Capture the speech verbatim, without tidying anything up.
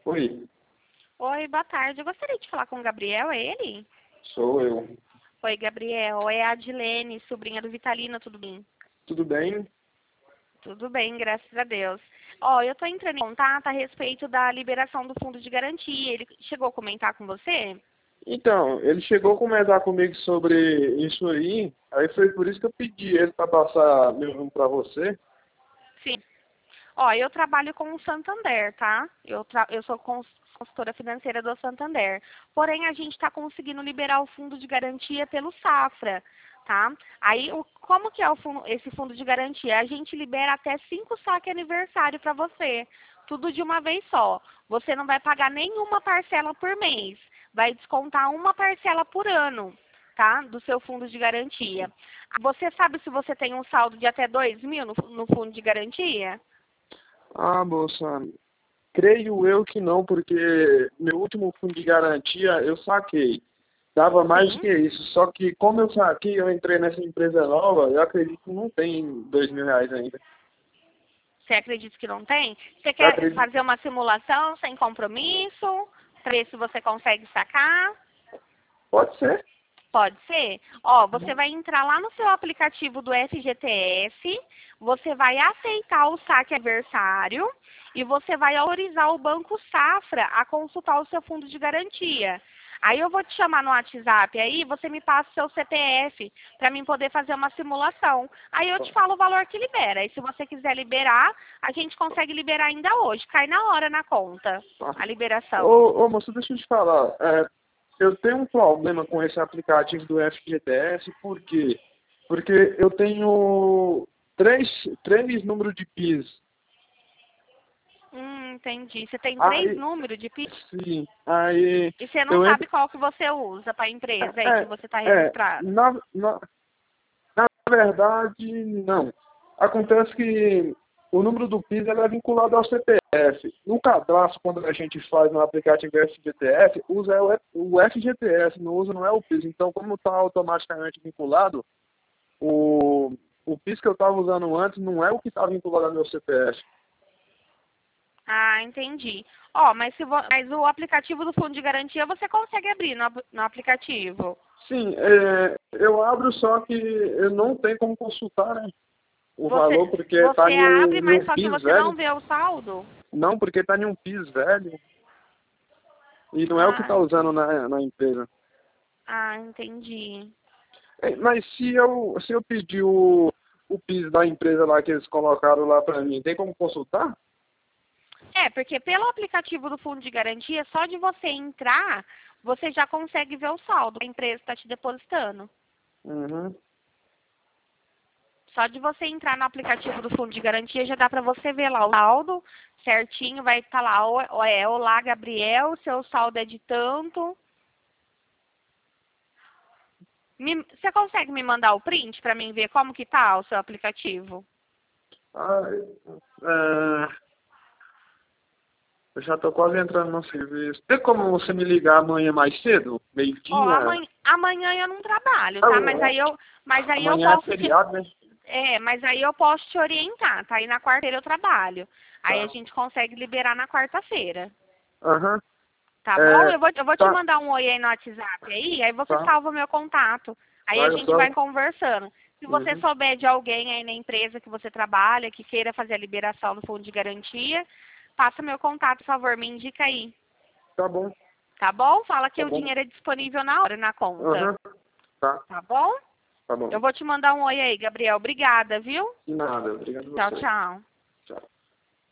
Oi, Oi, boa tarde. Eu gostaria de falar com o Gabriel, é ele? sou eu. Oi, Gabriel. É a Adilene, sobrinha do Vitalino, tudo bem? Tudo bem? Tudo bem, graças a Deus. Ó, eu tô entrando em contato a respeito da liberação do fundo de garantia. Ele chegou a comentar com você? Então, ele chegou a comentar comigo sobre isso aí, aí foi por isso que eu pedi ele para passar meu número para você. Sim. Ó, eu trabalho com o Santander, tá? Eu, tra eu sou cons- consultora financeira do Santander. Porém, a gente está conseguindo liberar o fundo de garantia pelo Safra, tá? Aí, o, como que é o fundo, esse fundo de garantia? A gente libera até cinco saques aniversário para você. Tudo de uma vez só. Você não vai pagar nenhuma parcela por mês. Vai descontar uma parcela por ano, tá? Do seu fundo de garantia. Você sabe se você tem um saldo de até dois mil no, no fundo de garantia? Ah, moça, creio eu que não, porque meu último fundo de garantia eu saquei. Dava mais do Sim. que isso, só que como eu saquei, eu entrei nessa empresa nova, eu acredito que não tem dois mil reais ainda. Você acredita que não tem? Você Eu quer acredito, fazer uma simulação sem compromisso? Para ver se você consegue sacar? pode ser. Pode ser? Ó, você vai entrar lá no seu aplicativo do F G T S, você vai aceitar o saque adversário e você vai autorizar o Banco Safra a consultar o seu fundo de garantia. Aí eu vou te chamar no WhatsApp, aí você me passa o seu C P F para mim poder fazer uma simulação. Aí eu te falo o valor que libera. E se você quiser liberar, a gente consegue liberar ainda hoje. Cai na hora na conta Tá. a liberação. Ô, ô moça, deixa eu te falar. É, eu tenho um problema com esse aplicativo do F G T S, por quê? Porque eu tenho três, três números de PIS. Hum, entendi. Você tem três Aí, números de PIN? sim, aí E você não eu sabe entro. qual que você usa para a empresa aí que É, você está é, registrado? na, na, na verdade, não. Acontece que o número do PIS ele é vinculado ao C P F. No cadastro, quando a gente faz no aplicativo F G T S, usa o F- o F G T S, não usa não é o PIS. Então, como está automaticamente vinculado, o, o PIS que eu estava usando antes não é o que está vinculado ao meu C P F. Ah, entendi. Ó, mas, se vo- mas o aplicativo do fundo de garantia você consegue abrir no, ap- no aplicativo. Sim, é, eu abro, só que eu não tenho como consultar, né, o valor, Você, porque está você em abre, um, em mas um só que PIS você não velho. vê o saldo? Não, porque está em um PIS velho e não é o que Ah, está usando na, na empresa. ah, entendi. É, mas se eu, se eu pedir o, o PIS da empresa lá que eles colocaram lá para mim, tem como consultar? É, porque pelo aplicativo do fundo de garantia, só de você entrar, você já consegue ver o saldo que a empresa está te depositando. Uhum. Só de você entrar no aplicativo do fundo de garantia, já dá para você ver lá o saldo certinho, vai estar lá, o- o- é, olá, Gabriel, seu saldo é de tanto. Me- você consegue me mandar o print para mim ver como que tá o seu aplicativo? Ah, é, eu já estou quase entrando no serviço. Tem como você me ligar amanhã mais cedo? Ó, Meio-dia? amanhã, amanhã eu não trabalho, tá? Mas Ah, aí eu, mas aí eu amanhã é posso te, feriado, né? é, mas aí eu posso te orientar, tá? E na quarta-feira eu trabalho. Aí a Tá. gente consegue liberar na quarta-feira. Aham. Tá bom? É, Eu vou, eu vou te tá, mandar um oi aí no WhatsApp aí, aí você tá. salva o meu contato. Aí Tá, a eu gente vai só. conversando. Se você Uhum. souber de alguém aí na empresa que você trabalha, que queira fazer a liberação do fundo de garantia, passa meu contato, por favor, me indica aí. Tá bom, Tá bom? Fala que tá o bom. dinheiro é disponível na hora, na conta. Aham. Tá, Tá bom? tá bom. Eu vou te mandar um oi aí, Gabriel. Obrigada, viu? De nada, obrigado a Tchau, você. tchau. Tchau.